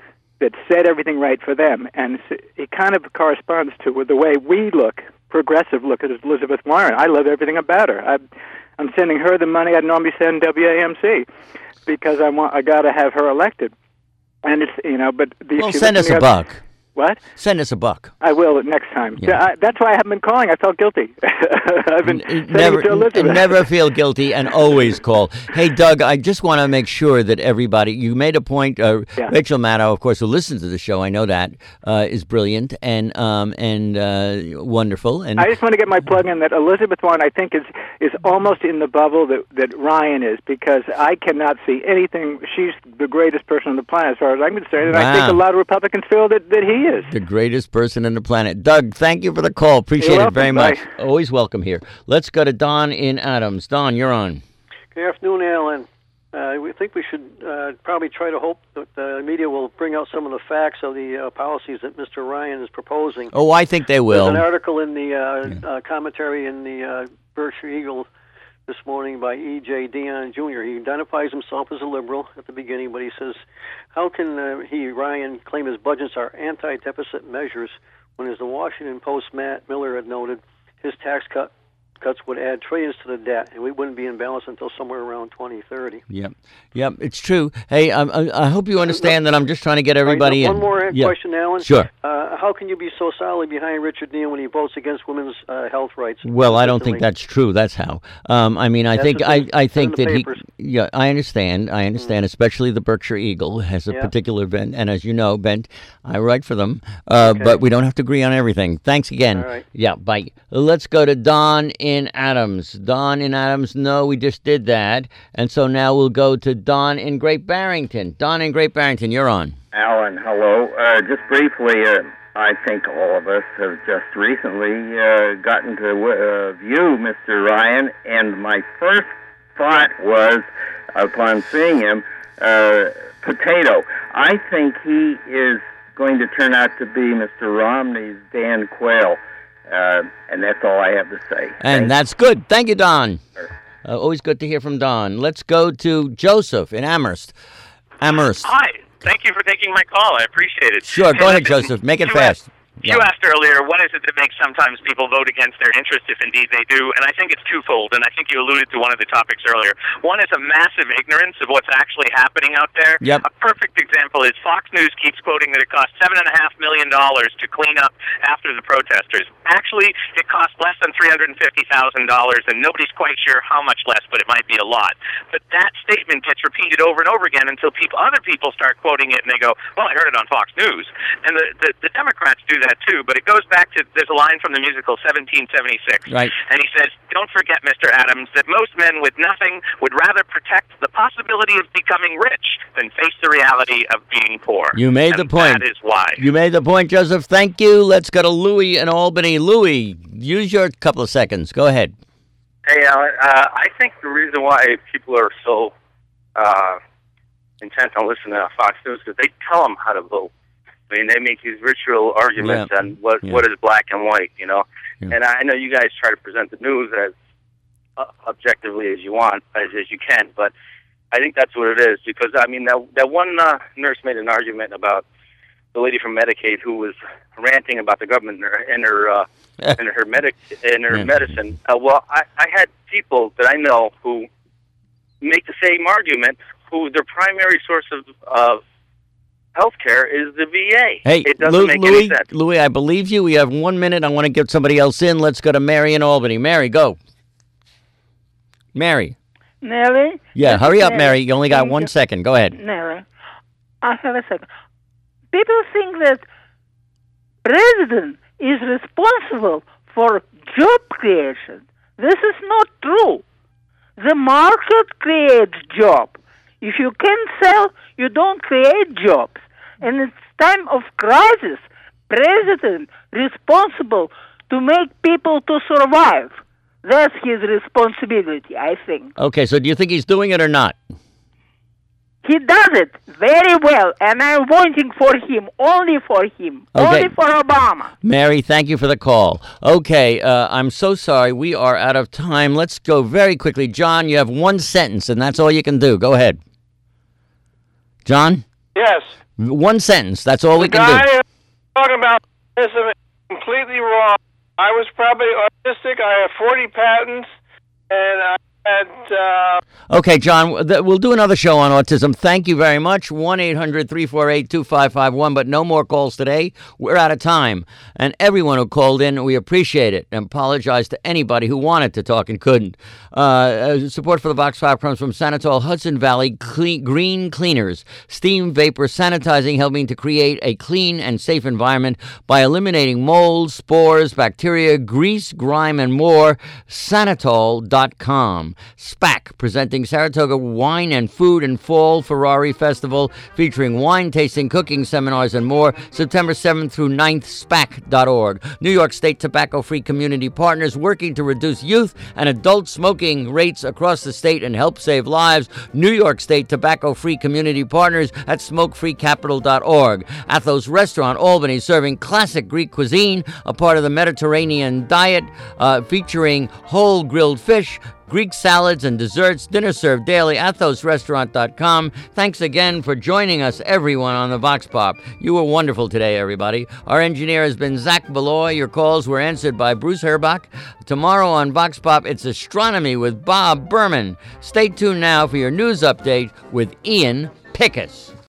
that said everything right for them, and it kind of corresponds to the way we look, progressive look at Elizabeth Warren. I love everything about her. I, I'm sending her the money I'd normally send W A M C because I want I got to have her elected. And it's you know, but the, well, send us a other, buck. What? Send us a buck. I will next time. Yeah. I, that's why I haven't been calling. I felt guilty. I've been sending Never, it to Elizabeth. never feel guilty, and always call. Hey, Doug, I just want to make sure that everybody. You made a point. Uh, Yeah. Rachel Maddow, of course, who listens to the show, I know that uh, is brilliant and um, and uh, wonderful. And I just want to get my plug in that Elizabeth Warren, I think, is is almost in the bubble that, that Ryan is, because I cannot see anything. She's the greatest person on the planet, as far as I'm concerned, and I think Wow. a lot of Republicans feel that, that he is. the greatest person on the planet. Doug, thank you for the call. Appreciate You're it welcome. very much. Bye. Always welcome here. Let's go to Don in Adams. Don, you're on. Good afternoon, Alan. Uh, we think we should uh, probably try to hope that the media will bring out some of the facts of the uh, policies that Mister Ryan is proposing. Oh, I think they will. There's an article in the uh, uh, commentary in the uh, Berkshire Eagle this morning by E J Dion Junior He identifies himself as a liberal at the beginning, but he says, how can uh, he, Ryan, claim his budgets are anti-deficit measures when, as the Washington Post Matt Miller had noted, his tax cut cuts would add trillions to the debt, and we wouldn't be in balance until somewhere around twenty thirty. Yep, yep, it's true. Hey, um, I, I hope you understand that I'm just trying to get everybody Right, now, in. one more Yeah. question, Alan. Sure. Uh, how can you be so solidly behind Richard Neal when he votes against women's uh, health rights? Well, I don't think consistently? that's true. That's how. Um, I mean, I That's think what I, they I said think in that the he. papers. Yeah, I understand. I understand. Especially the Berkshire Eagle has a Yeah. particular bent, and as you know, bent. I write for them, uh, Okay. but we don't have to agree on everything. Thanks again. All right. Yeah. Bye. Let's go to Don in Adams. Don in Adams. No, we just did that, and so now we'll go to Don in Great Barrington. Don in Great Barrington, you're on. Alan, hello. Uh, just briefly, uh, I think all of us have just recently uh, gotten to uh, view Mister Ryan, and my first thought was, upon seeing him, uh, potato. I think he is going to turn out to be Mister Romney's Dan Quayle, uh, and that's all I have to say. And that's good. Thank you, Don. Uh, always good to hear from Don. Let's go to Joseph in Amherst. Amherst. Hi. Thank you for taking my call. I appreciate it. Sure, go And ahead, Joseph. Make it you fast. Asked, you asked earlier, what is it that makes sometimes people vote against their interest, if indeed they do? And I think it's twofold, and I think you alluded to one of the topics earlier. One is a massive ignorance of what's actually happening out there. Yep. A perfect example is Fox News keeps quoting that it cost seven point five million dollars to clean up after the protesters. Actually, it cost less than three hundred fifty thousand dollars, and nobody's quite sure how much less, but it might be a lot. But that statement gets repeated over and over again until people, other people start quoting it, and they go, well, I heard it on Fox News. And the, the, the Democrats do that too, but it goes back to, there's a line from the musical seventeen seventy-six, Right. and he says, don't forget, Mister Adams, that most men with nothing would rather protect the possibility of becoming rich than face the reality of being poor. You made And the point. That is why. You made the point, Joseph. Thank you. Let's go to Louis in Albany. Louis, use your couple of seconds. Go ahead. Hey, Alan. Uh, I think the reason why people are so uh, intent on listening to Fox News is because they tell them how to vote. I mean, they make these ritual arguments Yeah. on what Yeah. what is black and white, you know. Yeah. And I know you guys try to present the news as uh, objectively as you want, as, as you can, but I think that's what it is. Because I mean, that that one uh, nurse made an argument about the lady from Medicaid who was ranting about the government and her and her, uh, and her medic and her Yeah. medicine. Uh, well, I, I had people that I know who make the same argument, who their primary source of of healthcare is the V A. Hey, it doesn't Lou- make Louis, any sense. Louis, I believe you. We have one minute. I want to get somebody else in. Let's go to Mary in Albany. Mary, go. Mary. Nelly? Yeah, This hurry is up, Mary. You only got Thank one you. second. Go ahead. Nelly, I have a second. People think that president is responsible for job creation. This is not true. The market creates job. If you can't sell, you don't create jobs. And it's time of crisis. President responsible to make people to survive. That's his responsibility, I think. Okay, so do you think he's doing it or not? He does it very well, and I'm voting for him, only for him, Okay. only for Obama. Mary, thank you for the call. Okay, uh, I'm so sorry. We are out of time. Let's go very quickly. John, you have one sentence, and that's all you can do. Go ahead. John? Yes. One sentence. That's all we The can guy do. talking about autism is completely wrong. I was probably autistic. I have forty patents, and I had. Uh, Okay, John, th- we'll do another show on autism. Thank you very much. one eight hundred three four eight two five five one, but no more calls today. We're out of time. And everyone who called in, we appreciate it. And apologize to anybody who wanted to talk and couldn't. Uh, uh, support for the Vox Pop comes from Sanitol Hudson Valley Cle- Green Cleaners. Steam vapor sanitizing, helping to create a clean and safe environment by eliminating mold, spores, bacteria, grease, grime, and more. Sanitol dot com. SPAC, presenting Saratoga Wine and Food and Fall Ferrari Festival, featuring wine tasting, cooking seminars, and more, September seventh through ninth, SPAC dot org. New York State Tobacco-Free Community Partners working to reduce youth and adult smoking rates across the state and help save lives. New York State Tobacco-Free Community Partners at smoke free capital dot org. Athos Restaurant, Albany, serving classic Greek cuisine, a part of the Mediterranean diet, uh, featuring whole grilled fish, Greek salads and desserts, dinner served daily, athos restaurant dot com. Thanks again for joining us, everyone, on the Vox Pop. You were wonderful today, everybody. Our engineer has been Zach Beloy. Your calls were answered by Bruce Herbach. Tomorrow on Vox Pop, it's astronomy with Bob Berman. Stay tuned now for your news update with Ian Pickus.